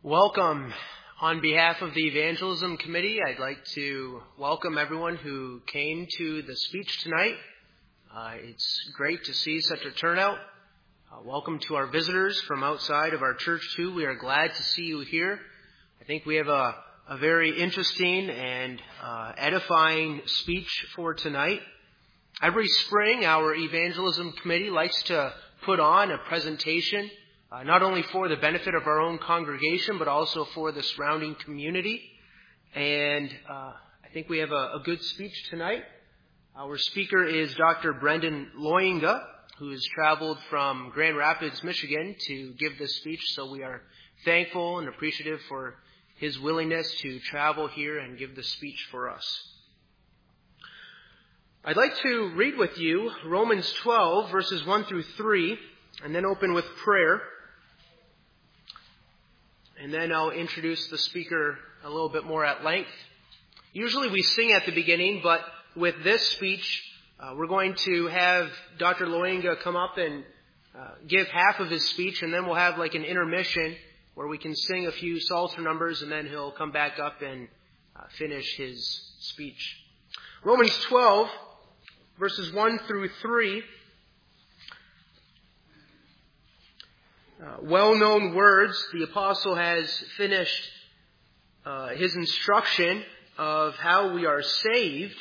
Welcome. On behalf of the Evangelism Committee, I'd like to welcome everyone who came to the speech tonight. It's great to see such a turnout. Welcome to our visitors from outside of our church too. We are glad to see you here. I think we have a very interesting and edifying speech for tonight. Every spring, our Evangelism Committee likes to put on a presentation not only for the benefit of our own congregation, but also for the surrounding community. And I think we have a good speech tonight. Our speaker is Dr. Brendan Loyinga, who has traveled from Grand Rapids, Michigan to give this speech. So we are thankful and appreciative for his willingness to travel here and give this speech for us. I'd like to read with you Romans 12, verses 1 through 3, and then open with prayer. And then I'll introduce the speaker a little bit more at length. Usually we sing at the beginning, but with this speech, we're going to have Dr. Loyinga come up and give half of his speech, and then we'll have like an intermission where we can sing a few Psalter numbers, and then he'll come back up and finish his speech. Romans 12, verses 1 through 3. Well-known words. The apostle has finished his instruction of how we are saved.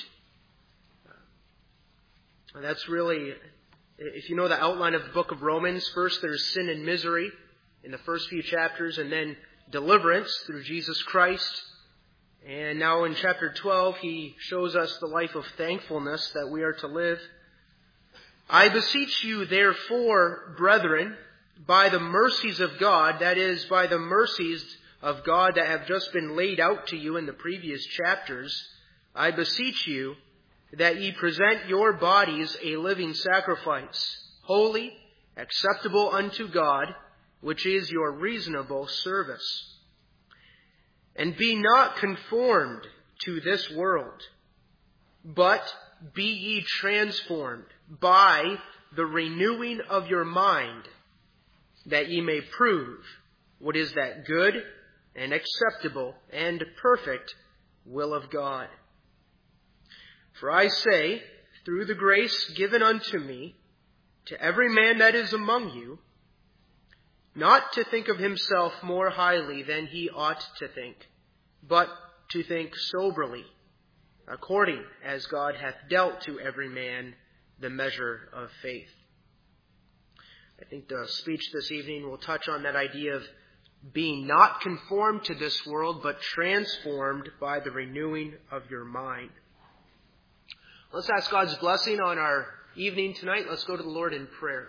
That's really, if you know the outline of the book of Romans, first there's sin and misery in the first few chapters, and then deliverance through Jesus Christ. And now in chapter 12, he shows us the life of thankfulness that we are to live. I beseech you, therefore, brethren, by the mercies of God, that is, by the mercies of God that have just been laid out to you in the previous chapters, I beseech you that ye present your bodies a living sacrifice, holy, acceptable unto God, which is your reasonable service. And be not conformed to this world, but be ye transformed by the renewing of your mind, that ye may prove what is that good and acceptable and perfect will of God. For I say, through the grace given unto me, to every man that is among you, not to think of himself more highly than he ought to think, but to think soberly, according as God hath dealt to every man the measure of faith. I think the speech this evening will touch on that idea of being not conformed to this world, but transformed by the renewing of your mind. Let's ask God's blessing on our evening tonight. Let's go to the Lord in prayer.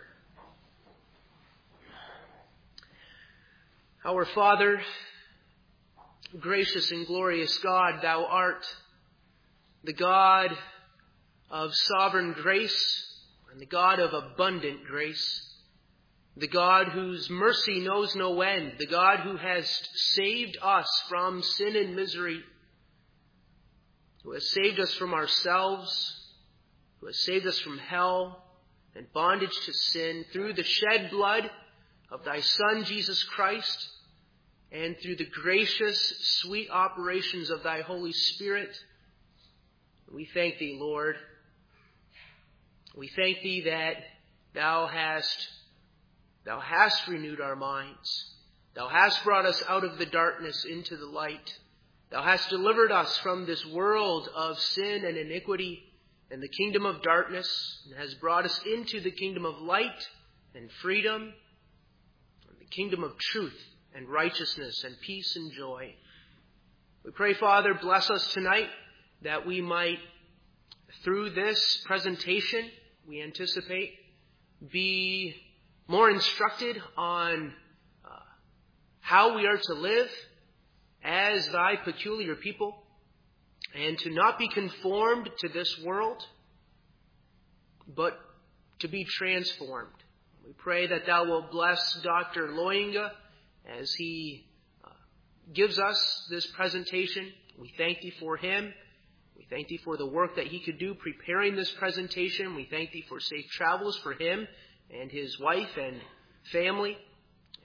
Our Father, gracious and glorious God, thou art the God of sovereign grace and the God of abundant grace. The God whose mercy knows no end, the God who has saved us from sin and misery, who has saved us from ourselves, who has saved us from hell and bondage to sin through the shed blood of thy Son, Jesus Christ, and through the gracious, sweet operations of thy Holy Spirit. We thank thee, Lord. We thank thee that thou hast renewed our minds. Thou hast brought us out of the darkness into the light. Thou hast delivered us from this world of sin and iniquity and the kingdom of darkness, and has brought us into the kingdom of light and freedom, and the kingdom of truth and righteousness and peace and joy. We pray, Father, bless us tonight that we might, through this presentation, we anticipate, be more instructed on how we are to live as thy peculiar people, and to not be conformed to this world, but to be transformed. We pray that thou wilt bless Dr. Loyinga as he gives us this presentation. We thank thee for him. We thank thee for the work that he could do preparing this presentation. We thank thee for safe travels for him and his wife and family.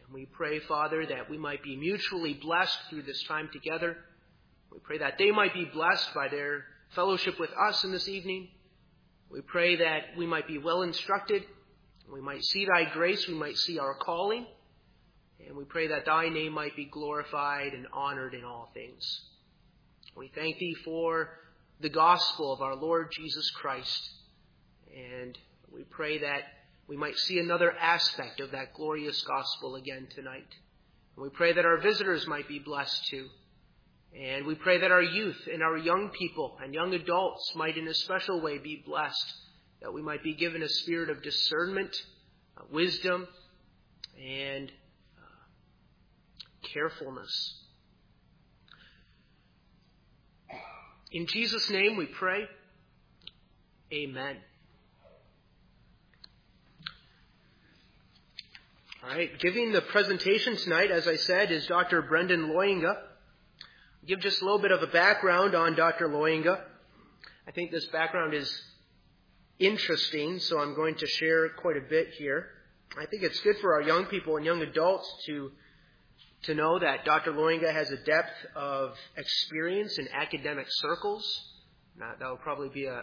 We pray, Father, that we might be mutually blessed through this time together. We pray that they might be blessed by their fellowship with us in this evening. We pray that we might be well instructed. We might see thy grace. We might see our calling. And we pray that thy name might be glorified and honored in all things. We thank thee for the gospel of our Lord Jesus Christ. And we pray that we might see another aspect of that glorious gospel again tonight. And we pray that our visitors might be blessed too. And we pray that our youth and our young people and young adults might in a special way be blessed, that we might be given a spirit of discernment, wisdom, and carefulness. In Jesus' name we pray. Amen. All right, giving the presentation tonight, as I said, is Dr. Brendan Loyinga. I'll give just a little bit of a background on Dr. Loyinga. I think this background is interesting, so I'm going to share quite a bit here. I think it's good for our young people and young adults to know that Dr. Loyinga has a depth of experience in academic circles. Now, that will probably be a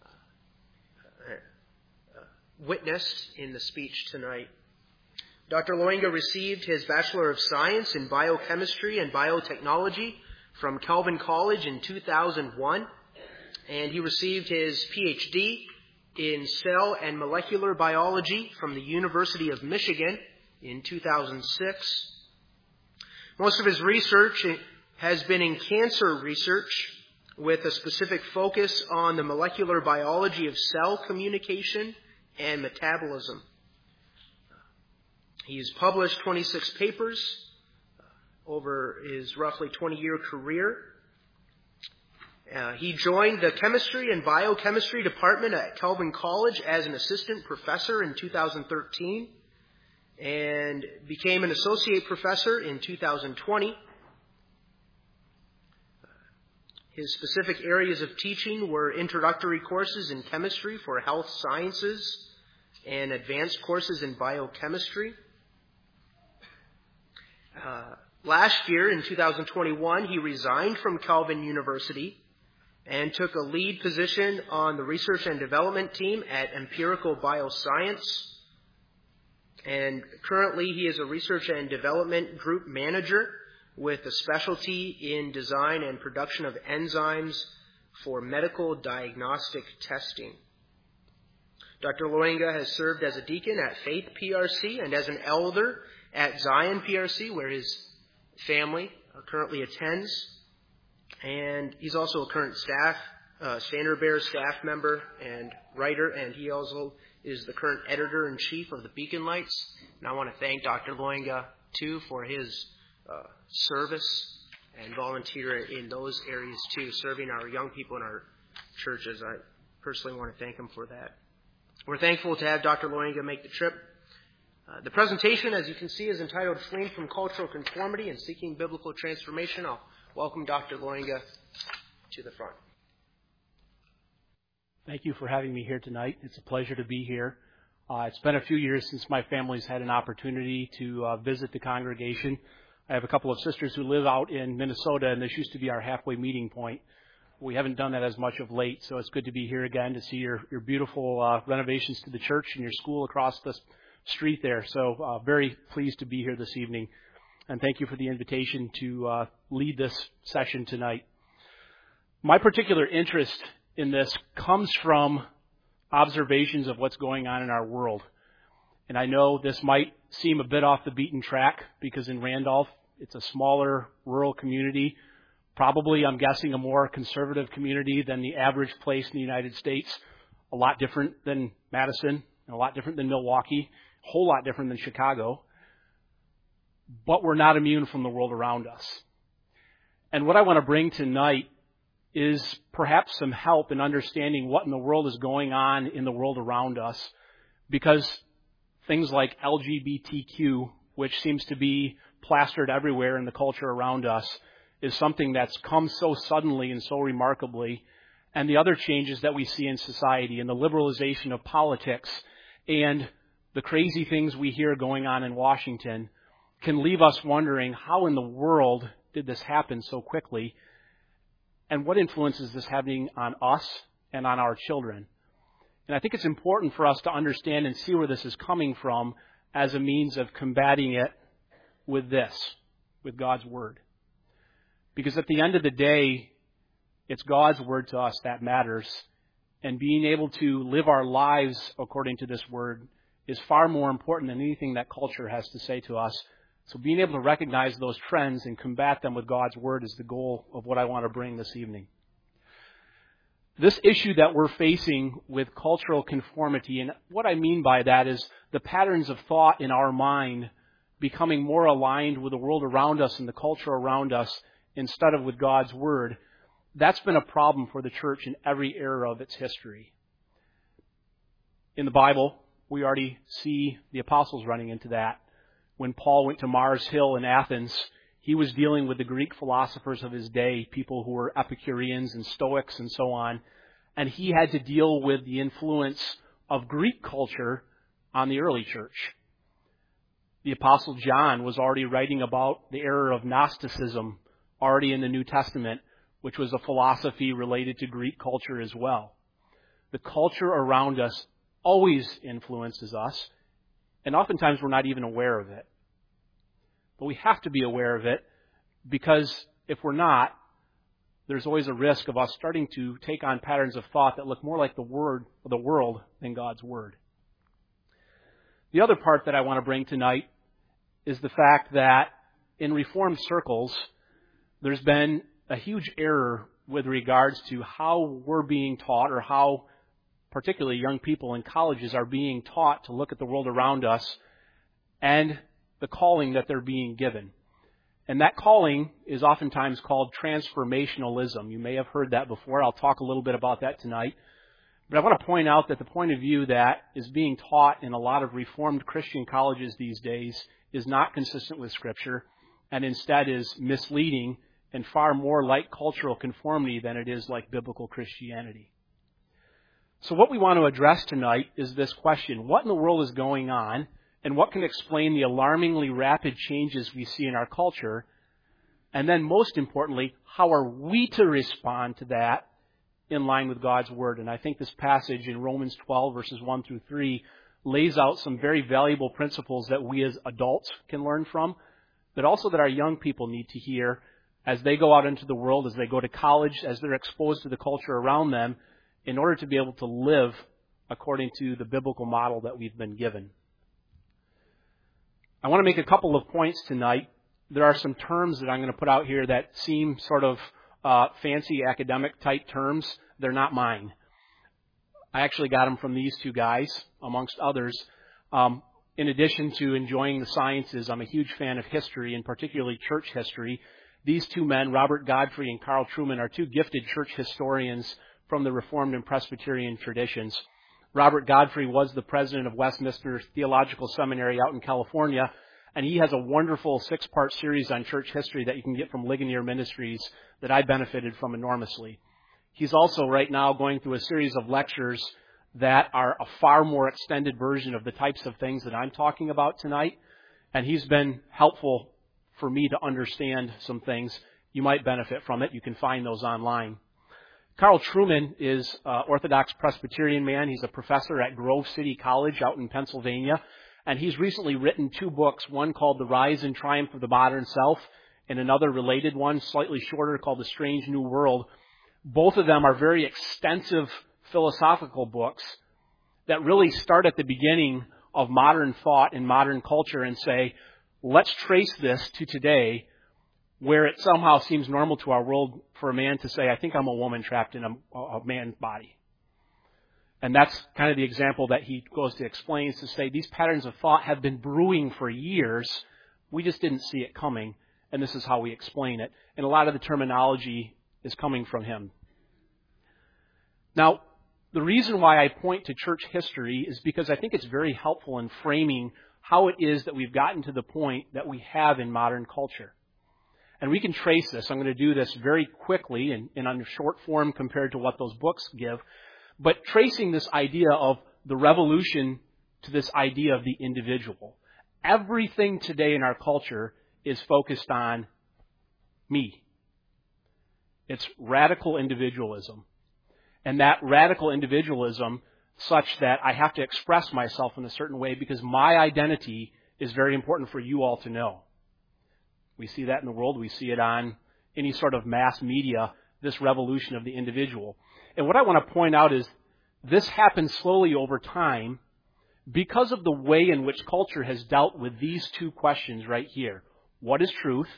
witness in the speech tonight. Dr. Loyinga received his Bachelor of Science in Biochemistry and Biotechnology from Calvin College in 2001, and he received his PhD in Cell and Molecular Biology from the University of Michigan in 2006. Most of his research has been in cancer research with a specific focus on the molecular biology of cell communication and metabolism. He's published 26 papers over his roughly 20-year career. He joined the Chemistry and Biochemistry Department at Calvin College as an assistant professor in 2013 and became an associate professor in 2020. His specific areas of teaching were introductory courses in chemistry for health sciences and advanced courses in biochemistry. Last year, in 2021, he resigned from Calvin University and took a lead position on the research and development team at Empirical Bioscience. And currently, he is a research and development group manager with a specialty in design and production of enzymes for medical diagnostic testing. Dr. Loyinga has served as a deacon at Faith PRC and as an elder at Zion PRC, where his family currently attends. And he's also a current Standard Bearer staff member and writer, and he also is the current editor-in-chief of the Beacon Lights. And I want to thank Dr. Loyinga, too, for his service and volunteer in those areas, too, serving our young people in our churches. I personally want to thank him for that. We're thankful to have Dr. Loyinga make the trip. The presentation, as you can see, is entitled Fleeing from Cultural Conformity and Seeking Biblical Transformation. I'll welcome Dr. Loyinga to the front. Thank you for having me here tonight. It's a pleasure to be here. It's been a few years since my family's had an opportunity to visit the congregation. I have a couple of sisters who live out in Minnesota, and this used to be our halfway meeting point. We haven't done that as much of late, so it's good to be here again to see your beautiful renovations to the church and your school across the street there. So very pleased to be here this evening. And thank you for the invitation to lead this session tonight. My particular interest in this comes from observations of what's going on in our world. And I know this might seem a bit off the beaten track because in Randolph, it's a smaller rural community, probably, I'm guessing, a more conservative community than the average place in the United States, a lot different than Madison, and a lot different than Milwaukee, a whole lot different than Chicago. But we're not immune from the world around us. And what I want to bring tonight is perhaps some help in understanding what in the world is going on in the world around us, because things like LGBTQ, which seems to be plastered everywhere in the culture around us, is something that's come so suddenly and so remarkably, and the other changes that we see in society and the liberalization of politics and the crazy things we hear going on in Washington can leave us wondering, how in the world did this happen so quickly? And what influence is this having on us and on our children? And I think it's important for us to understand and see where this is coming from as a means of combating it with this, with God's Word. Because at the end of the day, it's God's Word to us that matters. And being able to live our lives according to this Word is far more important than anything that culture has to say to us. So being able to recognize those trends and combat them with God's Word is the goal of what I want to bring this evening. This issue that we're facing with cultural conformity, and what I mean by that is the patterns of thought in our mind becoming more aligned with the world around us and the culture around us instead of with God's Word, that's been a problem for the church in every era of its history. In the Bible, we already see the apostles running into that. When Paul went to Mars Hill in Athens, he was dealing with the Greek philosophers of his day, people who were Epicureans and Stoics and so on, and he had to deal with the influence of Greek culture on the early church. The Apostle John was already writing about the era of Gnosticism already in the New Testament, which was a philosophy related to Greek culture as well. The culture around us always influences us, and oftentimes we're not even aware of it. But we have to be aware of it, because if we're not, there's always a risk of us starting to take on patterns of thought that look more like the world than God's Word. The other part that I want to bring tonight is the fact that in Reformed circles, there's been a huge error with regards to how we're being taught, or how particularly young people in colleges are being taught to look at the world around us and the calling that they're being given. And that calling is oftentimes called transformationalism. You may have heard that before. I'll talk a little bit about that tonight. But I want to point out that the point of view that is being taught in a lot of Reformed Christian colleges these days is not consistent with Scripture, and instead is misleading and far more like cultural conformity than it is like biblical Christianity. So what we want to address tonight is this question: what in the world is going on, and what can explain the alarmingly rapid changes we see in our culture? And then most importantly, how are we to respond to that in line with God's Word? And I think this passage in Romans 12, verses 1 through 3, lays out some very valuable principles that we as adults can learn from, but also that our young people need to hear as they go out into the world, as they go to college, as they're exposed to the culture around them, in order to be able to live according to the biblical model that we've been given. I want to make a couple of points tonight. There are some terms that I'm going to put out here that seem sort of fancy academic type terms. They're not mine. I actually got them from these two guys, amongst others. In addition to enjoying the sciences, I'm a huge fan of history, and particularly church history. These two men, Robert Godfrey and Carl Trueman, are two gifted church historians from the Reformed and Presbyterian traditions. Robert Godfrey was the president of Westminster Theological Seminary out in California, and he has a wonderful 6-part series on church history that you can get from Ligonier Ministries that I benefited from enormously. He's also right now going through a series of lectures that are a far more extended version of the types of things that I'm talking about tonight, and he's been helpful for me to understand some things. You might benefit from it. You can find those online. Carl Trueman is an Orthodox Presbyterian man. He's a professor at Grove City College out in Pennsylvania, and he's recently written 2 books, one called The Rise and Triumph of the Modern Self, and another related one, slightly shorter, called The Strange New World. Both of them are very extensive philosophical books that really start at the beginning of modern thought and modern culture and say, let's trace this to today, where it somehow seems normal to our world for a man to say, I think I'm a woman trapped in a man's body. And that's kind of the example that he goes to explain, to say these patterns of thought have been brewing for years. We just didn't see it coming, and this is how we explain it. And a lot of the terminology is coming from him. Now, the reason why I point to church history is because I think it's very helpful in framing how it is that we've gotten to the point that we have in modern culture. And we can trace this. I'm going to do this very quickly and on short form compared to what those books give. But tracing this idea of the revolution to this idea of the individual. everything today in our culture is focused on me. It's radical individualism. And that radical individualism, such that I have to express myself in a certain way because my identity is very important for you all to know. We see that in the world. We see it on any sort of mass media, this revolution of the individual. And what I want to point out is this happens slowly over time because of the way in which culture has dealt with these two questions right here. What is truth?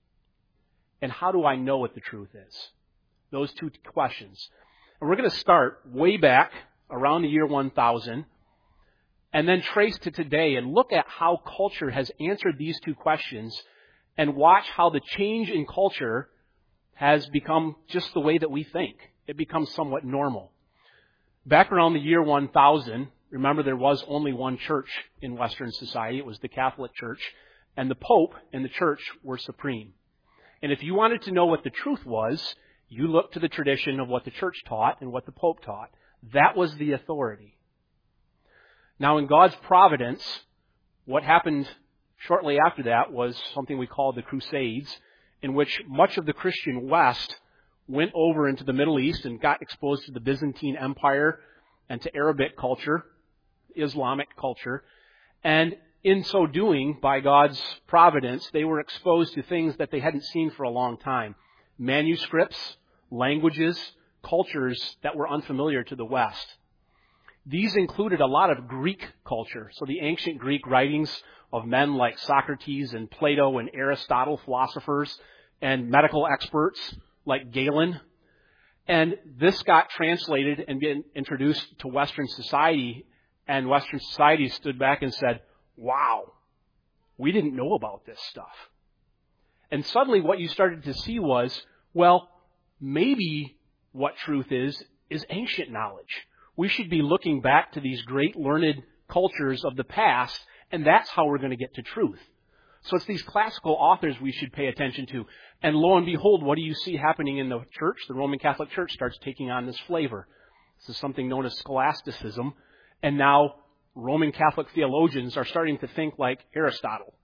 And how do I know what the truth is? Those two questions. And we're going to start way back around the year 1000 and then trace to today and look at how culture has answered these two questions and watch how the change in culture has become just the way that we think. It becomes somewhat normal. Back around the year 1000, remember there was only one church in Western society. It was the Catholic Church. And the Pope and the church were supreme. And if you wanted to know what the truth was, you looked to the tradition of what the church taught and what the Pope taught. That was the authority. Now, in God's providence, what happened shortly after that was something we call the Crusades, in which much of the Christian West went over into the Middle East and got exposed to the Byzantine Empire and to Arabic culture, Islamic culture. And in so doing, by God's providence, they were exposed to things that they hadn't seen for a long time. Manuscripts, languages, cultures that were unfamiliar to the West. These included a lot of Greek culture. So the ancient Greek writings of men like Socrates and Plato and Aristotle, philosophers, and medical experts like Galen. And this got translated and been introduced to Western society, and Western society stood back and said, wow, we didn't know about this stuff. And suddenly what you started to see was, well, maybe what truth is ancient knowledge. We should be looking back to these great learned cultures of the past, and that's how we're going to get to truth. So it's these classical authors we should pay attention to. And lo and behold, what do you see happening in the church? The Roman Catholic Church starts taking on this flavor. This is something known as scholasticism. And now Roman Catholic theologians are starting to think like Aristotle.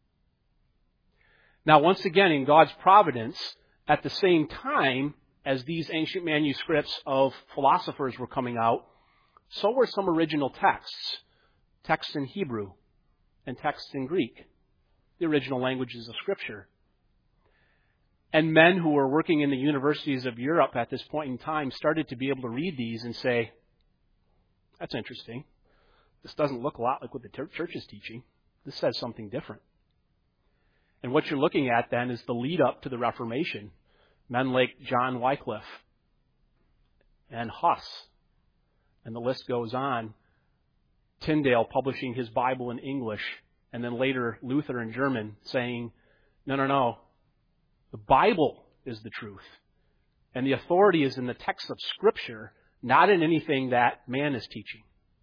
Now, once again, in God's providence, at the same time as these ancient manuscripts of philosophers were coming out, so were some original texts. Texts in Hebrew and texts in Greek, the original languages of Scripture. And men who were working in the universities of Europe at this point in time started to be able to read these and say, that's interesting. This doesn't look a lot like what the church is teaching. This says something different. And what you're looking at then is the lead up to the Reformation. Men like John Wycliffe and Huss, and the list goes on. Tyndale publishing his Bible in English, and then later Luther in German saying, no, the Bible is the truth. And the authority is in the text of Scripture, not in anything that man is teaching.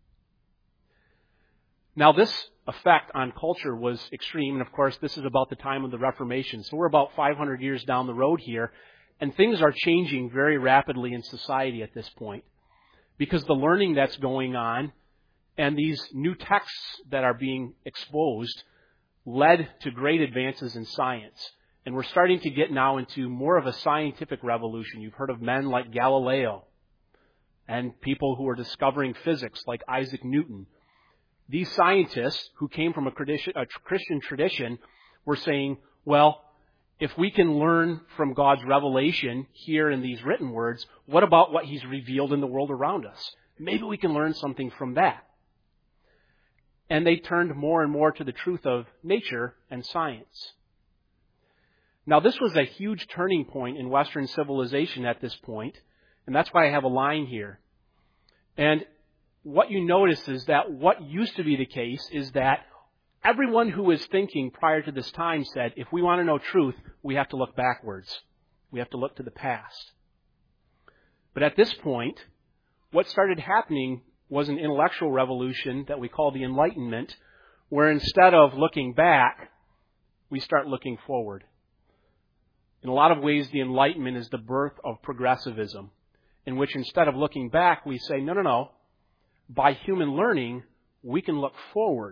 Now, this effect on culture was extreme, and of course, this is about the time of the Reformation. So we're about 500 years down the road here, and things are changing very rapidly in society at this point because the learning that's going on and these new texts that are being exposed led to great advances in science. And we're starting to get now into more of a scientific revolution. You've heard of men like Galileo and people who are discovering physics like Isaac Newton. These scientists who came from a Christian tradition were saying, well, if we can learn from God's revelation here in these written words, what about what He's revealed in the world around us? Maybe we can learn something from that. And they turned more and more to the truth of nature and science. Now, this was a huge turning point in Western civilization at this point, and that's why I have a line here. And what you notice is that what used to be the case is that everyone who was thinking prior to this time said, if we want to know truth, we have to look backwards. We have to look to the past. But at this point, what started happening was an intellectual revolution that we call the Enlightenment, where instead of looking back, we start looking forward. In a lot of ways, the Enlightenment is the birth of progressivism, in which instead of looking back, we say, no. By human learning, we can look forward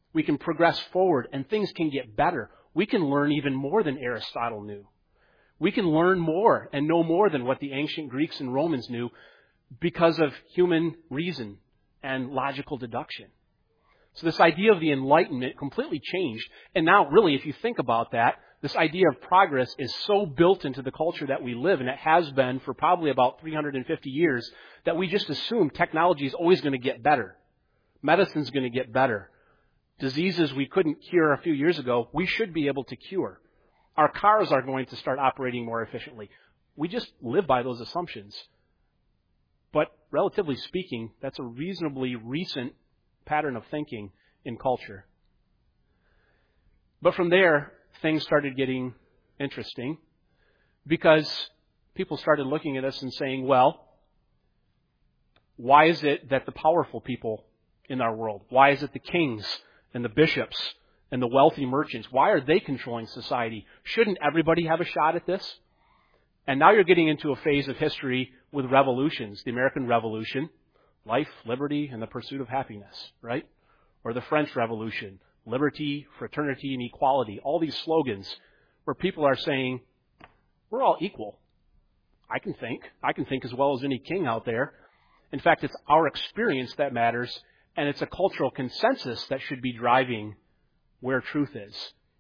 We can progress forward and things can get better. We can learn even more than Aristotle knew. We can learn more and know more than what the ancient Greeks and Romans knew because of human reason and logical deduction. So this idea of the Enlightenment completely changed. And now, really, if you think about that, this idea of progress is so built into the culture that we live, and it has been for probably about 350 years, that we just assume technology is always going to get better. Medicine's going to get better. Diseases we couldn't cure a few years ago, we should be able to cure. Our cars are going to start operating more efficiently. We just live by those assumptions. But relatively speaking, that's a reasonably recent pattern of thinking in culture. But from there, things started getting interesting because people started looking at us and saying, well, why is it that the powerful people in our world, why is it the kings and the bishops and the wealthy merchants, why are they controlling society? Shouldn't everybody have a shot at this? And now you're getting into a phase of history with revolutions, the American Revolution, life, liberty, and the pursuit of happiness, right? Or the French Revolution, liberty, fraternity, and equality. All these slogans where people are saying, we're all equal. I can think as well as any king out there. In fact, it's our experience that matters, and it's a cultural consensus that should be driving where truth is.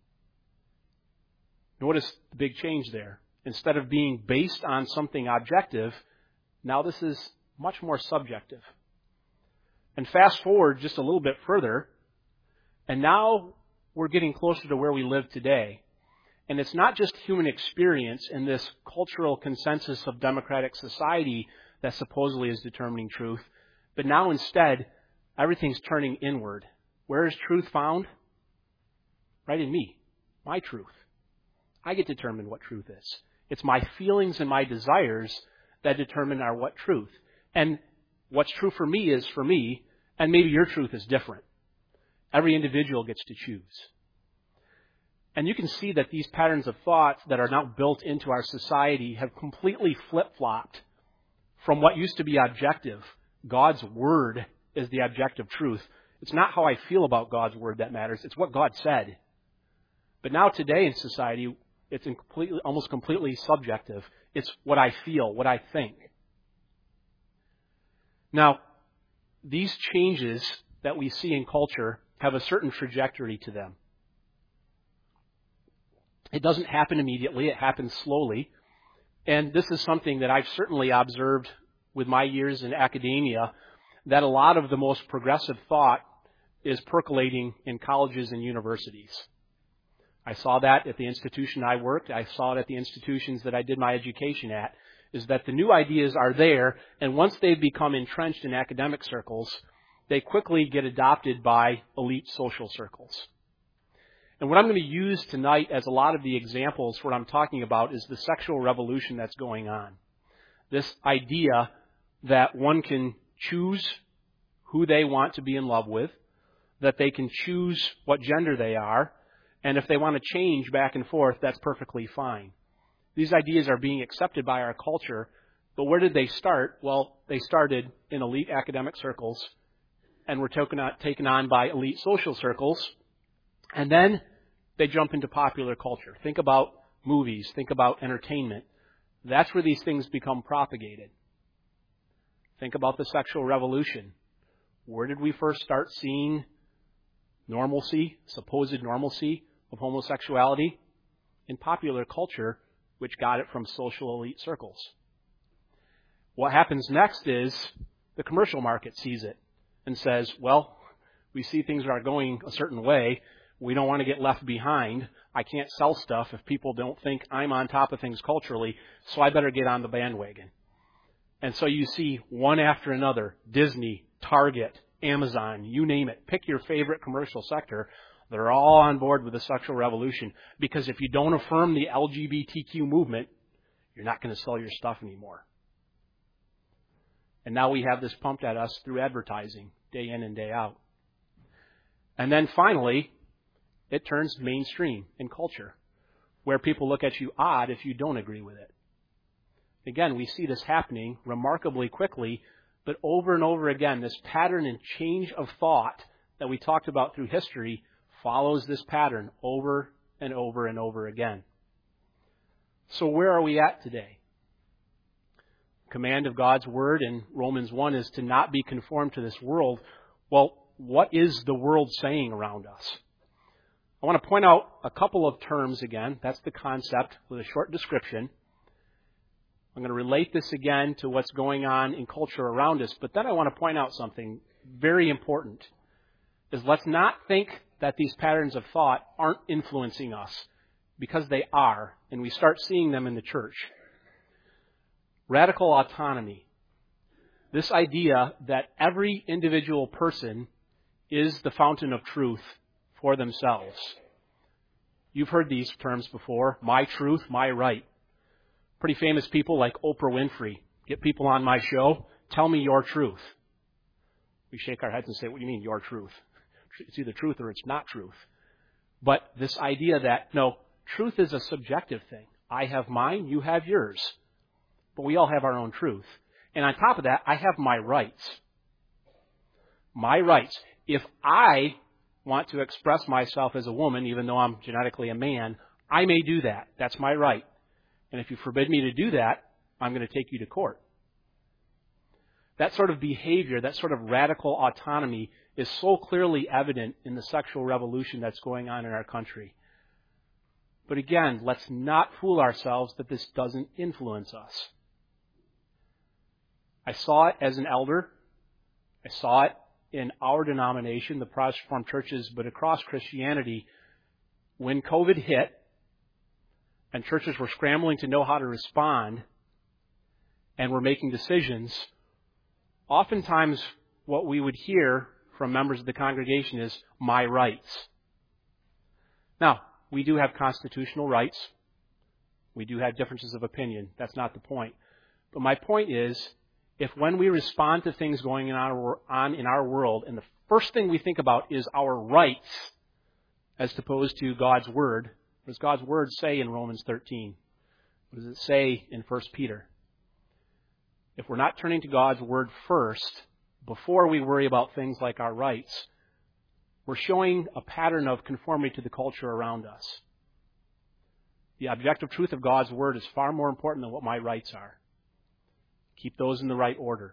Notice the big change there. Instead of being based on something objective, now this is much more subjective. And fast forward just a little bit further, and now we're getting closer to where we live today. And it's not just human experience in this cultural consensus of democratic society that supposedly is determining truth, but now instead, everything's turning inward. Where is truth found? Right in me, my truth. I get to determine what truth is. It's my feelings and my desires that determine our what truth. And what's true for me is for me, and maybe your truth is different. Every individual gets to choose. And you can see that these patterns of thought that are now built into our society have completely flip-flopped from what used to be objective. God's Word is the objective truth. It's not how I feel about God's Word that matters. It's what God said. But now today in society, it's almost completely subjective. It's what I feel, what I think. Now, these changes that we see in culture have a certain trajectory to them. It doesn't happen immediately. It happens slowly. And this is something that I've certainly observed with my years in academia, that a lot of the most progressive thought is percolating in colleges and universities. I saw that at the institution I worked. I saw it at the institutions that I did my education at, is that the new ideas are there, and once they've become entrenched in academic circles, they quickly get adopted by elite social circles. And what I'm going to use tonight as a lot of the examples, what I'm talking about, is the sexual revolution that's going on. This idea that one can choose who they want to be in love with, that they can choose what gender they are, and if they want to change back and forth, that's perfectly fine. These ideas are being accepted by our culture, but where did they start? Well, they started in elite academic circles and were taken on by elite social circles, and then they jump into popular culture. Think about movies, think about entertainment. That's where these things become propagated. Think about the sexual revolution. Where did we first start seeing normalcy, supposed normalcy of homosexuality? In popular culture, which got it from social elite circles. What happens next is the commercial market sees it and says, well, we see things are going a certain way. We don't want to get left behind. I can't sell stuff if people don't think I'm on top of things culturally, so I better get on the bandwagon. And so you see one after another, Disney, Target, Amazon, you name it. Pick your favorite commercial sector. They're all on board with the sexual revolution, because if you don't affirm the LGBTQ movement, you're not going to sell your stuff anymore. And now we have this pumped at us through advertising, day in and day out. And then finally, it turns mainstream in culture, where people look at you odd if you don't agree with it. Again, we see this happening remarkably quickly, but over and over again, this pattern and change of thought that we talked about through history follows this pattern over and over and over again. So where are we at today? Command of God's Word in Romans 1 is to not be conformed to this world. Well, what is the world saying around us? I want to point out a couple of terms again. That's the concept with a short description. I'm going to relate this again to what's going on in culture around us, but then I want to point out something very important. Is let's not think that these patterns of thought aren't influencing us, because they are, and we start seeing them in the church. Radical autonomy. This idea that every individual person is the fountain of truth for themselves. You've heard these terms before. My truth, my right. Pretty famous people like Oprah Winfrey get people on my show, tell me your truth. We shake our heads and say, what do you mean, your truth? It's either truth or it's not truth. But this idea that, no, truth is a subjective thing. I have mine, you have yours. But we all have our own truth. And on top of that, I have my rights. My rights. If I want to express myself as a woman, even though I'm genetically a man, I may do that. That's my right. And if you forbid me to do that, I'm going to take you to court. That sort of behavior, that sort of radical autonomy is so clearly evident in the sexual revolution that's going on in our country. But again, let's not fool ourselves that this doesn't influence us. I saw it as an elder. I saw it in our denomination, the Protestant Reformed churches, but across Christianity. When COVID hit and churches were scrambling to know how to respond and were making decisions, oftentimes what we would hear from members of the congregation is, my rights. Now, we do have constitutional rights. We do have differences of opinion. That's not the point. But my point is, if when we respond to things going on in our world, and the first thing we think about is our rights, as opposed to God's Word, what does God's Word say in Romans 13? What does it say in 1 Peter? If we're not turning to God's Word first, before we worry about things like our rights, we're showing a pattern of conformity to the culture around us. The objective truth of God's Word is far more important than what my rights are. Keep those in the right order.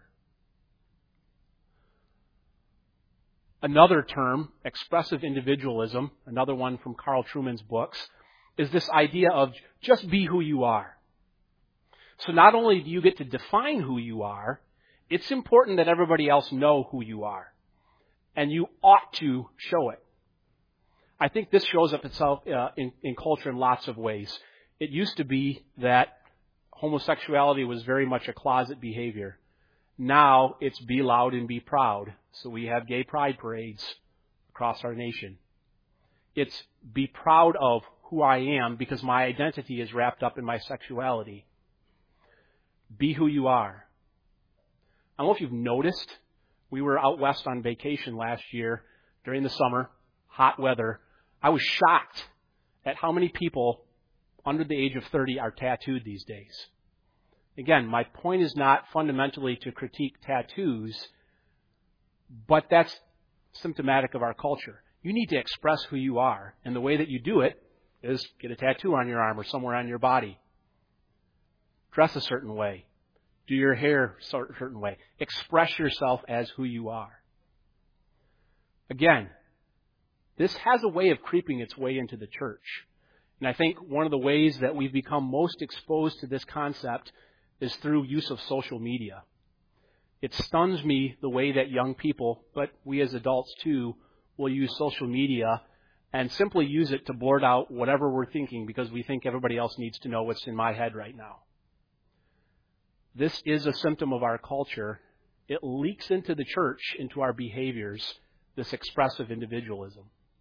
Another term, expressive individualism, another one from Carl Trueman's books, is this idea of just be who you are. So not only do you get to define who you are, it's important that everybody else know who you are. And you ought to show it. I think this shows up itself in culture in lots of ways. It used to be that homosexuality was very much a closet behavior. Now it's be loud and be proud. So we have gay pride parades across our nation. It's be proud of who I am because my identity is wrapped up in my sexuality. Be who you are. I don't know if you've noticed, we were out west on vacation last year during the summer, hot weather. I was shocked at how many people under the age of 30 are tattooed these days. Again, my point is not fundamentally to critique tattoos, but that's symptomatic of our culture. You need to express who you are, and the way that you do it is get a tattoo on your arm or somewhere on your body. Dress a certain way. Do your hair a certain way. Express yourself as who you are. Again, this has a way of creeping its way into the church. And I think one of the ways that we've become most exposed to this concept is through use of social media. It stuns me the way that young people, but we as adults too, will use social media and simply use it to blurt out whatever we're thinking because we think everybody else needs to know what's in my head right now. This is a symptom of our culture. It leaks into the church, into our behaviors, this expressive individualism.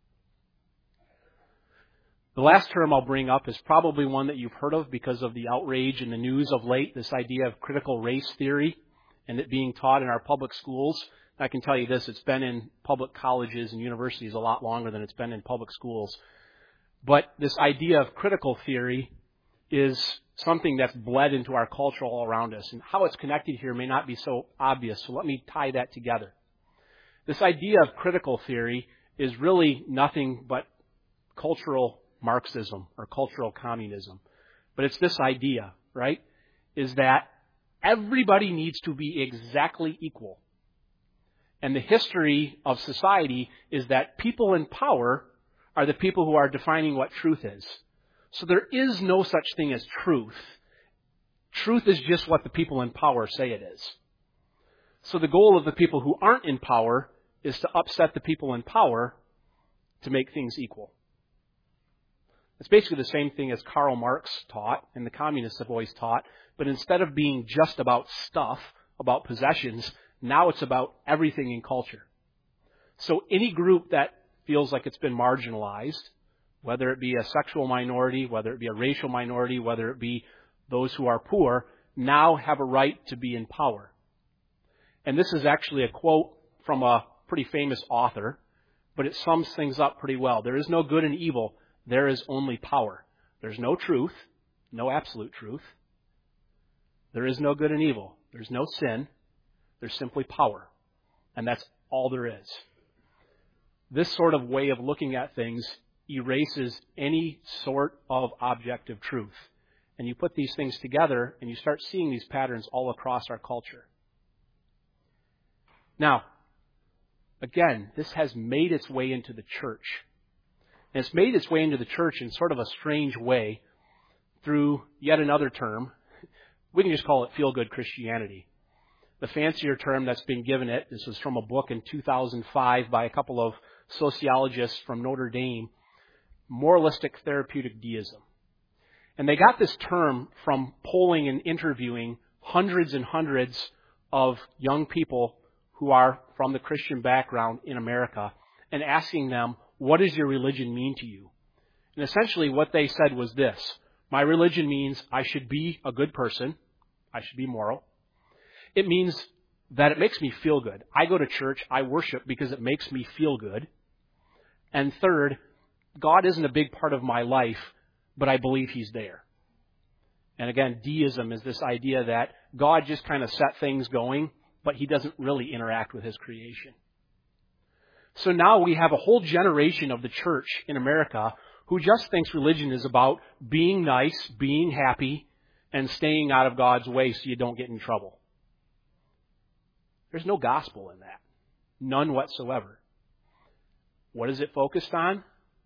The last term I'll bring up is probably one that you've heard of because of the outrage in the news of late, this idea of critical race theory and it being taught in our public schools. I can tell you this, it's been in public colleges and universities a lot longer than it's been in public schools. But this idea of critical theory is something that's bled into our culture all around us. And how it's connected here may not be so obvious, so let me tie that together. This idea of critical theory is really nothing but cultural Marxism or cultural communism. But it's this idea, right, is that everybody needs to be exactly equal. And the history of society is that people in power are the people who are defining what truth is. So there is no such thing as truth. Truth is just what the people in power say it is. So the goal of the people who aren't in power is to upset the people in power to make things equal. It's basically the same thing as Karl Marx taught and the communists have always taught, but instead of being just about stuff, about possessions, now it's about everything in culture. So any group that feels like it's been marginalized, whether it be a sexual minority, whether it be a racial minority, whether it be those who are poor, now have a right to be in power. And this is actually a quote from a pretty famous author, but it sums things up pretty well. There is no good and evil. There is only power. There's no truth, no absolute truth. There is no good and evil. There's no sin. There's simply power. And that's all there is. This sort of way of looking at things erases any sort of objective truth. And you put these things together and you start seeing these patterns all across our culture. Now, again, this has made its way into the church. And it's made its way into the church in sort of a strange way through yet another term. We can just call it feel-good Christianity. The fancier term that's been given it, this was from a book in 2005 by a couple of sociologists from Notre Dame, moralistic therapeutic deism. And they got this term from polling and interviewing hundreds and hundreds of young people who are from the Christian background in America and asking them, what does your religion mean to you? And essentially what they said was this: my religion means I should be a good person. I should be moral. It means that it makes me feel good. I go to church, I worship because it makes me feel good. And third, God isn't a big part of my life, but I believe He's there. And again, deism is this idea that God just kind of set things going, but He doesn't really interact with His creation. So now we have a whole generation of the church in America who just thinks religion is about being nice, being happy, and staying out of God's way so you don't get in trouble. There's no gospel in that. None whatsoever. What is it focused on?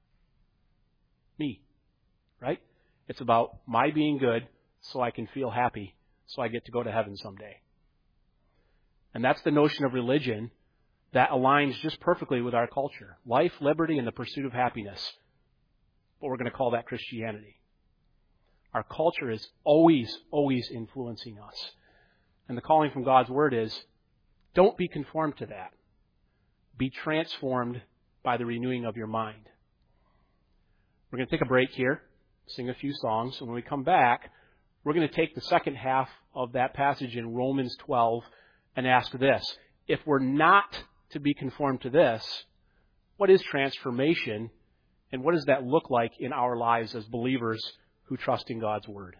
Me. Right? It's about my being good so I can feel happy, so I get to go to heaven someday. And that's the notion of religion that aligns just perfectly with our culture. Life, liberty, and the pursuit of happiness. But we're going to call that Christianity. Our culture is always, always influencing us. And the calling from God's Word is, don't be conformed to that. Be transformed by the renewing of your mind. We're going to take a break here, sing a few songs, and when we come back, we're going to take the second half of that passage in Romans 12 and ask this: if we're not to be conformed to this, what is transformation, and what does that look like in our lives as believers who trust in God's Word?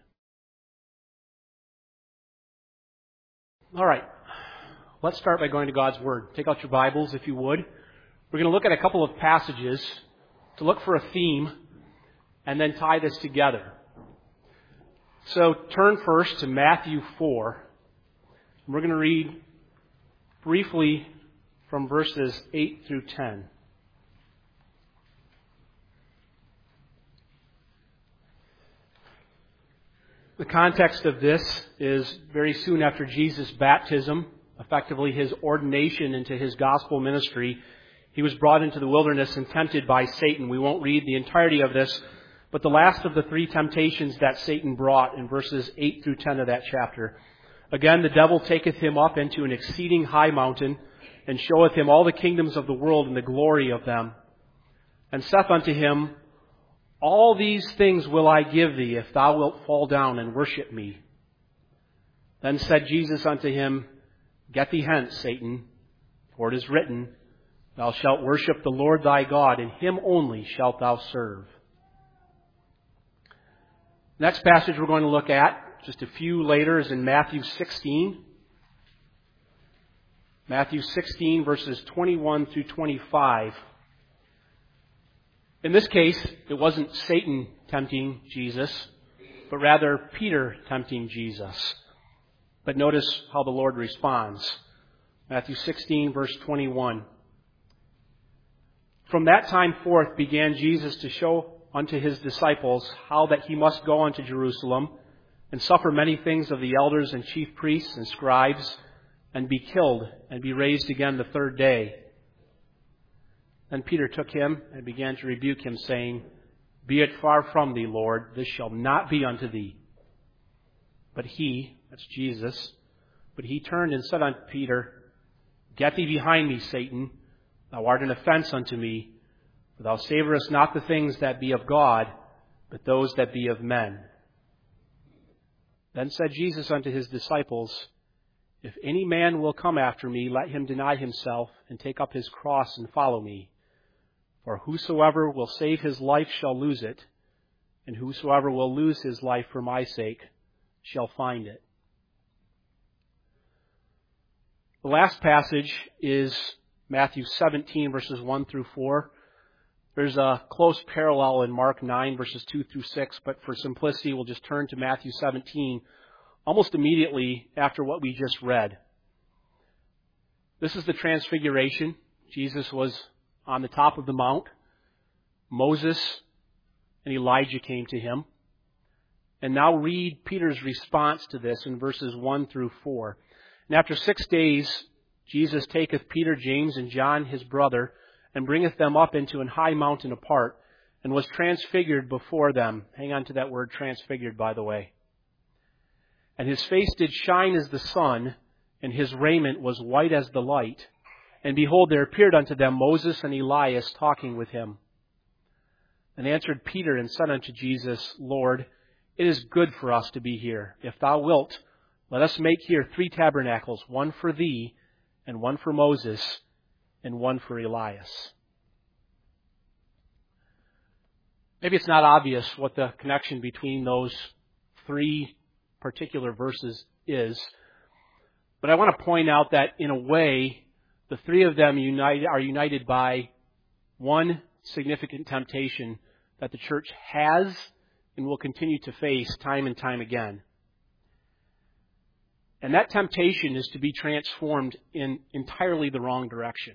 All right. Let's start by going to God's Word. Take out your Bibles, if you would. We're going to look at a couple of passages to look for a theme and then tie this together. So turn first to Matthew 4. We're going to read briefly from verses 8 through 10. The context of this is very soon after Jesus' baptism, effectively His ordination into His gospel ministry. He was brought into the wilderness and tempted by Satan. We won't read the entirety of this, but the last of the three temptations that Satan brought in verses 8 through 10 of that chapter. Again, the devil taketh him up into an exceeding high mountain, and showeth him all the kingdoms of the world and the glory of them, and saith unto him, all these things will I give thee, if thou wilt fall down and worship me. Then said Jesus unto him, get thee hence, Satan, for it is written, thou shalt worship the Lord thy God, and Him only shalt thou serve. Next passage we're going to look at, just a few later, is in Matthew 16. Matthew 16, verses 21 through 25. In this case, it wasn't Satan tempting Jesus, but rather Peter tempting Jesus. But notice how the Lord responds. Matthew 16, verse 21. From that time forth began Jesus to show unto his disciples how that he must go unto Jerusalem and suffer many things of the elders and chief priests and scribes, and be killed, and be raised again the third day. Then Peter took him and began to rebuke him, saying, Be it far from thee, Lord, this shall not be unto thee. But he, that's Jesus, but he turned and said unto Peter, Get thee behind me, Satan, thou art an offense unto me, for thou savorest not the things that be of God, but those that be of men. Then said Jesus unto his disciples, If any man will come after me, let him deny himself, and take up his cross, and follow me. For whosoever will save his life shall lose it, and whosoever will lose his life for my sake shall find it. The last passage is Matthew 17, verses 1 through 4. There's a close parallel in Mark 9, verses 2 through 6, but for simplicity, we'll just turn to Matthew 17, almost immediately after what we just read. This is the Transfiguration. Jesus was on the top of the mount. Moses and Elijah came to him. And now read Peter's response to this in verses 1 through 4. And after 6 days, Jesus taketh Peter, James, and John his brother, and bringeth them up into an high mountain apart, and was transfigured before them. Hang on to that word transfigured, by the way. And his face did shine as the sun, and his raiment was white as the light. And behold, there appeared unto them Moses and Elias talking with him. And answered Peter and said unto Jesus, Lord, it is good for us to be here. If thou wilt, let us make here 3 tabernacles, one for thee, and one for Moses, and one for Elias. Maybe it's not obvious what the connection between those 3 particular verses is, but I want to point out that in a way, the 3 of them are united by one significant temptation that the church has and will continue to face time and time again. And that temptation is to be transformed in entirely the wrong direction.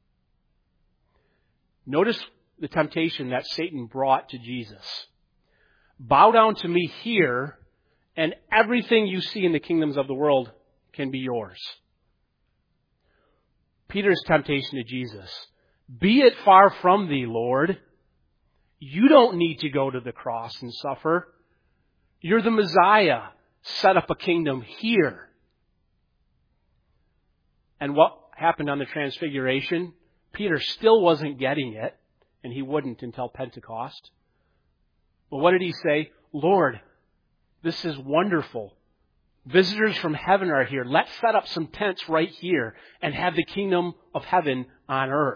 Notice the temptation that Satan brought to Jesus. Bow down to me here, and everything you see in the kingdoms of the world can be yours. Peter's temptation to Jesus. Be it far from thee, Lord. You don't need to go to the cross and suffer. You're the Messiah. Set up a kingdom here. And what happened on the Transfiguration? Peter still wasn't getting it, and he wouldn't until Pentecost. But what did he say? Lord, this is wonderful. Visitors from heaven are here. Let's set up some tents right here and have the kingdom of heaven on earth.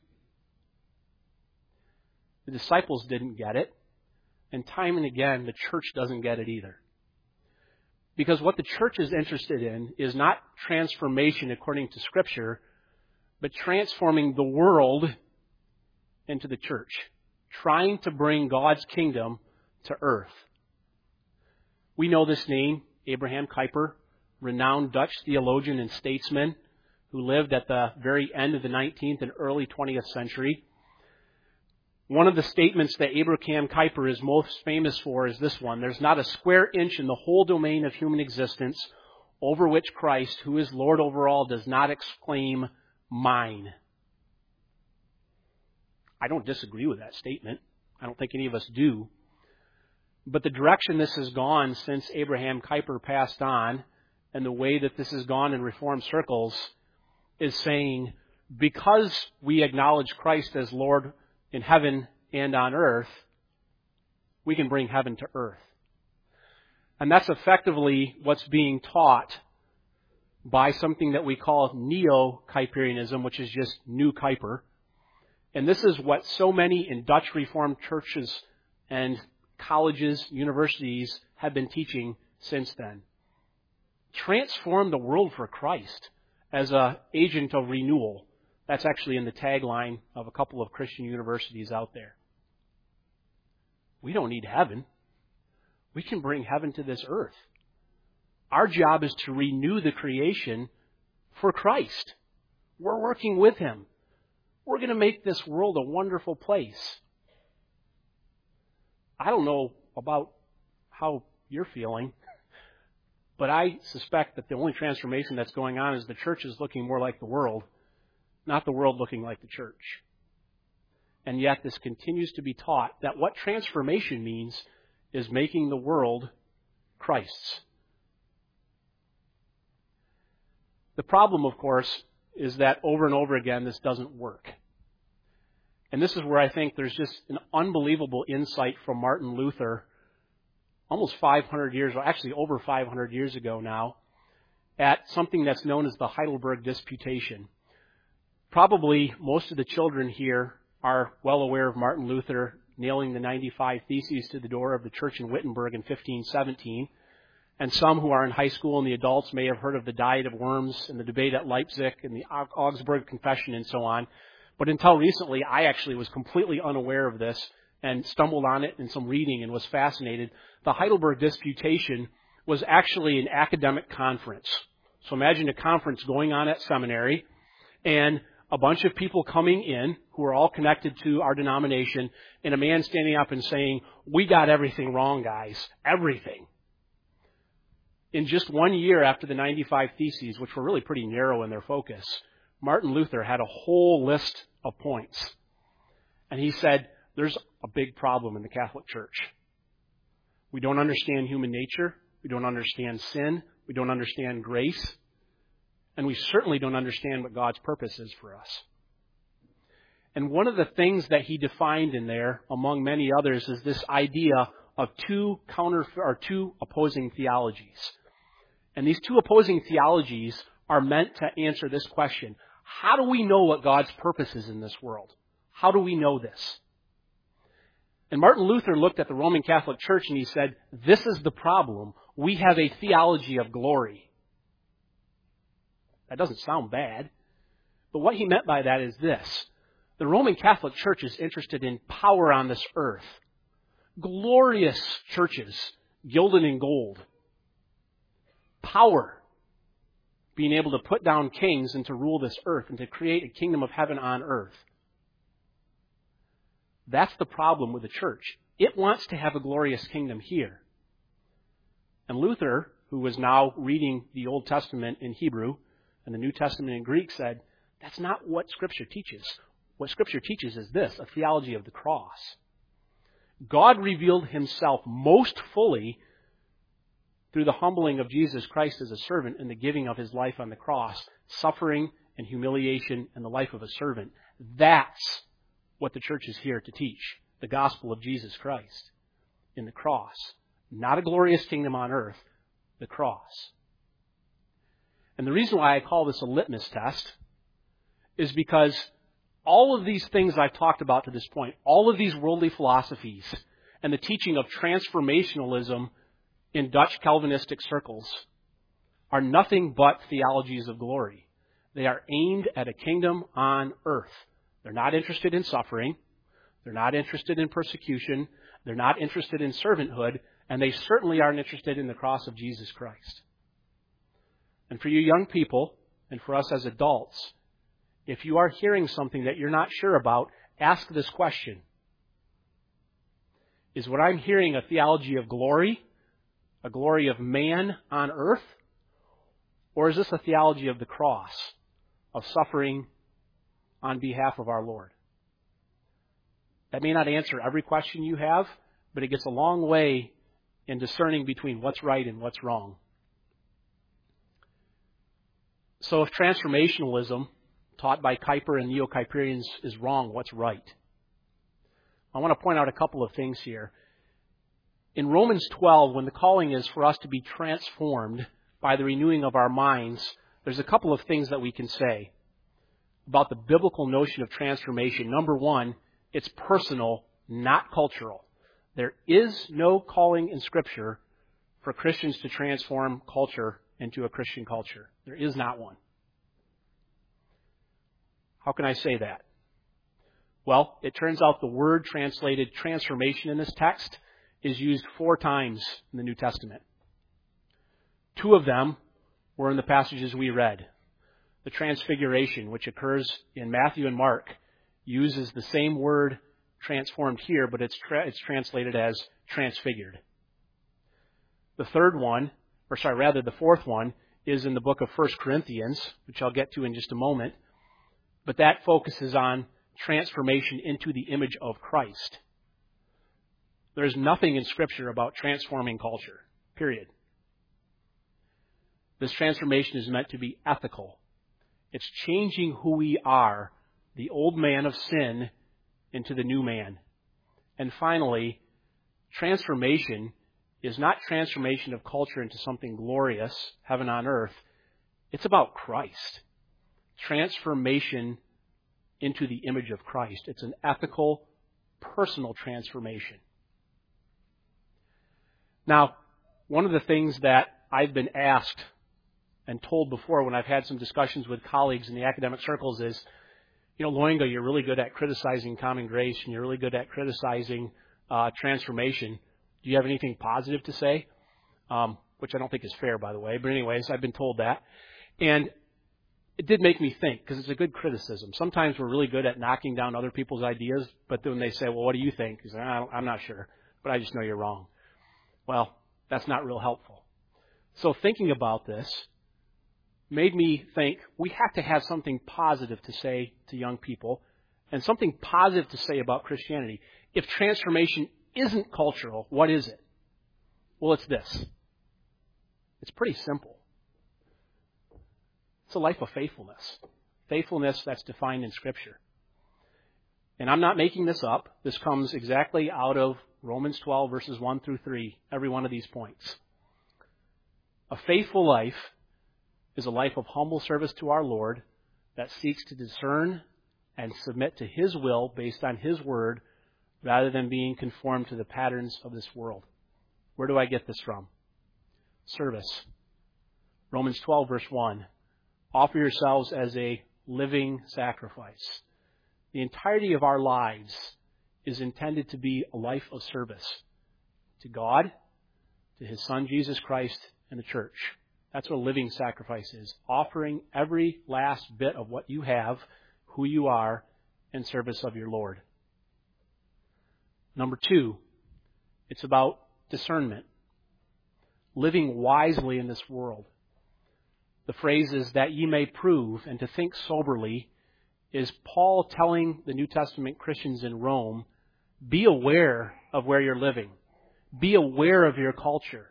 The disciples didn't get it. And time and again, the church doesn't get it either. Because what the church is interested in is not transformation according to Scripture, but transforming the world into the church. Trying to bring God's kingdom to earth. We know this name, Abraham Kuyper, renowned Dutch theologian and statesman who lived at the very end of the 19th and early 20th century. One of the statements that Abraham Kuyper is most famous for is this one. There's not a square inch in the whole domain of human existence over which Christ, who is Lord over all, does not exclaim, mine. I don't disagree with that statement. I don't think any of us do. But the direction this has gone since Abraham Kuyper passed on, and the way that this has gone in Reformed circles, is saying, because we acknowledge Christ as Lord in heaven and on earth, we can bring heaven to earth. And that's effectively what's being taught by something that we call Neo-Kuyperianism, which is just New Kuyper. And this is what so many in Dutch Reformed churches and colleges, universities have been teaching since then. Transform the world for Christ. as an agent of renewal. That's actually in the tagline of a couple of Christian universities out there. We don't need heaven. We can bring heaven to this earth. Our job is to renew the creation for Christ. We're working with Him. We're going to make this world a wonderful place. I don't know about how you're feeling, but I suspect that the only transformation that's going on is the church is looking more like the world, not the world looking like the church. And yet this continues to be taught that what transformation means is making the world Christ's. The problem, of course, is that over and over again this doesn't work. And this is where I think there's just an unbelievable insight from Martin Luther almost 500 years, or actually over 500 years ago now, at something that's known as the Heidelberg Disputation. Probably most of the children here are well aware of Martin Luther nailing the 95 Theses to the door of the church in Wittenberg in 1517. And some who are in high school and the adults may have heard of the Diet of Worms and the debate at Leipzig and the Augsburg Confession and so on. But until recently, I actually was completely unaware of this and stumbled on it in some reading and was fascinated. The Heidelberg Disputation was actually an academic conference. So imagine a conference going on at seminary and a bunch of people coming in who are all connected to our denomination and a man standing up and saying, "We got everything wrong, guys. Everything." In just 1 year after the 95 Theses, which were really pretty narrow in their focus, Martin Luther had a whole list of points. And he said, there's a big problem in the Catholic Church. We don't understand human nature. We don't understand sin. We don't understand grace. And we certainly don't understand what God's purpose is for us. And one of the things that he defined in there, among many others, is this idea of two opposing theologies. And these two opposing theologies are meant to answer this question. How do we know what God's purpose is in this world? How do we know this? And Martin Luther looked at the Roman Catholic Church and he said, this is the problem. We have a theology of glory. That doesn't sound bad. But what he meant by that is this. The Roman Catholic Church is interested in power on this earth. Glorious churches, gilded in gold. Power. Being able to put down kings and to rule this earth and to create a kingdom of heaven on earth. That's the problem with the church. It wants to have a glorious kingdom here. And Luther, who was now reading the Old Testament in Hebrew and the New Testament in Greek, said, that's not what Scripture teaches. What Scripture teaches is this, a theology of the cross. God revealed Himself most fully through the humbling of Jesus Christ as a servant and the giving of His life on the cross, suffering and humiliation and the life of a servant. That's what the church is here to teach, the gospel of Jesus Christ in the cross. Not a glorious kingdom on earth, the cross. And the reason why I call this a litmus test is because all of these things I've talked about to this point, all of these worldly philosophies and the teaching of transformationalism in Dutch Calvinistic circles are nothing but theologies of glory. They are aimed at a kingdom on earth. They're not interested in suffering. They're not interested in persecution. They're not interested in servanthood. And they certainly aren't interested in the cross of Jesus Christ. And for you young people, and for us as adults, if you are hearing something that you're not sure about, ask this question. Is what I'm hearing a theology of glory, a glory of man on earth? Or is this a theology of the cross, of suffering on behalf of our Lord? That may not answer every question you have, but it gets a long way in discerning between what's right and what's wrong. So if transformationalism, taught by Kuyper and Neo-Kuyperians, is wrong, what's right? I want to point out a couple of things here. In Romans 12, when the calling is for us to be transformed by the renewing of our minds, there's a couple of things that we can say about the biblical notion of transformation. Number one, it's personal, not cultural. There is no calling in Scripture for Christians to transform culture into a Christian culture. There is not one. How can I say that? Well, it turns out the word translated transformation in this text is used 4 times in the New Testament. 2 of them were in the passages we read. The transfiguration, which occurs in Matthew and Mark, uses the same word transformed here, but it's translated as transfigured. The fourth one is in the book of 1 Corinthians, which I'll get to in just a moment, but that focuses on transformation into the image of Christ. There's nothing in Scripture about transforming culture, period. This transformation is meant to be ethical. It's changing who we are, the old man of sin, into the new man. And finally, transformation is not transformation of culture into something glorious, heaven on earth. It's about Christ. Transformation into the image of Christ. It's an ethical, personal transformation. Now, one of the things that I've been asked and told before when I've had some discussions with colleagues in the academic circles is, Loinga, you're really good at criticizing common grace and you're really good at criticizing transformation. Do you have anything positive to say? Which I don't think is fair, by the way. But anyways, I've been told that. And it did make me think, because it's a good criticism. Sometimes we're really good at knocking down other people's ideas, but then they say, well, what do you think? You say, I'm not sure, but I just know you're wrong. Well, that's not real helpful. So thinking about this made me think we have to have something positive to say to young people and something positive to say about Christianity. If transformation isn't cultural, what is it? Well, it's this. It's pretty simple. It's a life of faithfulness. Faithfulness that's defined in Scripture. And I'm not making this up. This comes exactly out of Romans 12, verses 1 through 3, every one of these points. A faithful life is a life of humble service to our Lord that seeks to discern and submit to His will based on His Word rather than being conformed to the patterns of this world. Where do I get this from? Service. Romans 12, verse 1. Offer yourselves as a living sacrifice. The entirety of our lives is intended to be a life of service to God, to His Son Jesus Christ, and the church. That's what a living sacrifice is. Offering every last bit of what you have, who you are, in service of your Lord. Number 2, it's about discernment. Living wisely in this world. The phrase is that ye may prove, and to think soberly, is Paul telling the New Testament Christians in Rome, be aware of where you're living. Be aware of your culture.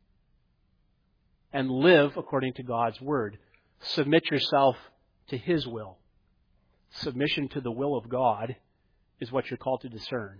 And live according to God's Word. Submit yourself to His will. Submission to the will of God is what you're called to discern.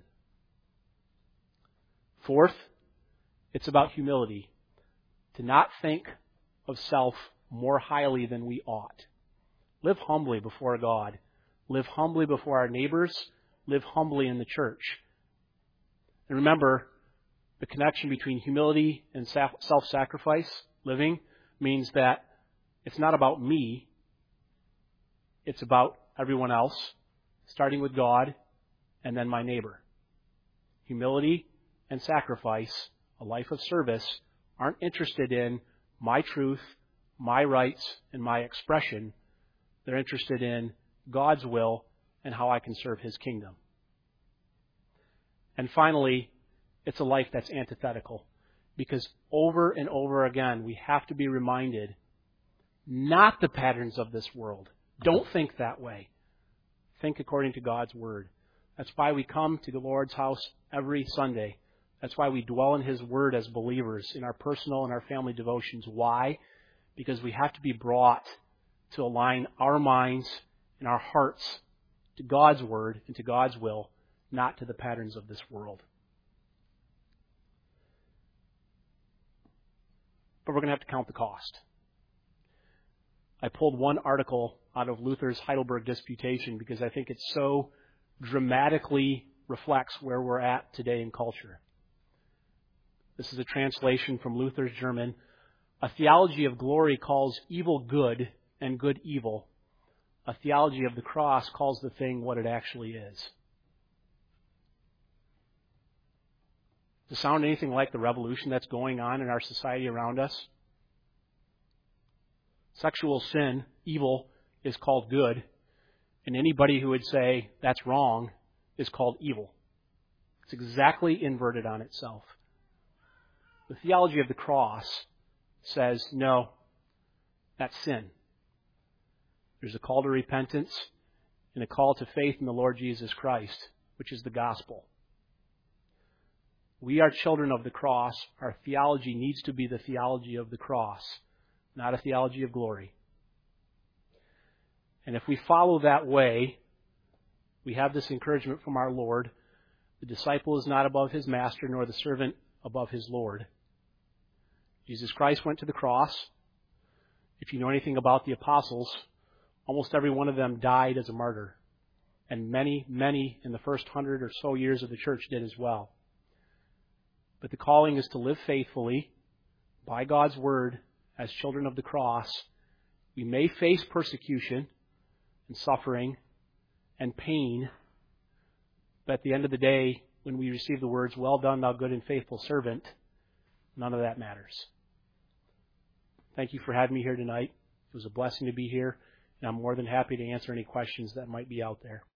4th, it's about humility. To not think of self more highly than we ought. Live humbly before God. Live humbly before our neighbors. Live humbly in the church. And remember, the connection between humility and self-sacrifice living means that it's not about me. It's about everyone else, starting with God and then my neighbor. Humility and sacrifice, a life of service, aren't interested in my truth, my rights, and my expression. They're interested in God's will and how I can serve His kingdom. And finally, it's a life that's antithetical. Because over and over again, we have to be reminded, not the patterns of this world. Don't think that way. Think according to God's Word. That's why we come to the Lord's house every Sunday. That's why we dwell in His Word as believers in our personal and our family devotions. Why? Because we have to be brought to align our minds and our hearts to God's Word and to God's will, not to the patterns of this world. But we're going to have to count the cost. I pulled one article out of Luther's Heidelberg Disputation because I think it so dramatically reflects where we're at today in culture. This is a translation from Luther's German. A theology of glory calls evil good and good evil. A theology of the cross calls the thing what it actually is. Does it sound anything like the revolution that's going on in our society around us? Sexual sin, evil, is called good, and anybody who would say that's wrong is called evil. It's exactly inverted on itself. The theology of the cross says, no, that's sin. There's a call to repentance and a call to faith in the Lord Jesus Christ, which is the gospel. We are children of the cross. Our theology needs to be the theology of the cross, not a theology of glory. And if we follow that way, we have this encouragement from our Lord. The disciple is not above his master, nor the servant above his Lord. Jesus Christ went to the cross. If you know anything about the apostles, almost every one of them died as a martyr. And many, many in the first 100 or so years of the church did as well. But the calling is to live faithfully by God's word as children of the cross. We may face persecution and suffering and pain, but at the end of the day, when we receive the words, "Well done, thou good and faithful servant," none of that matters. Thank you for having me here tonight. It was a blessing to be here, and I'm more than happy to answer any questions that might be out there.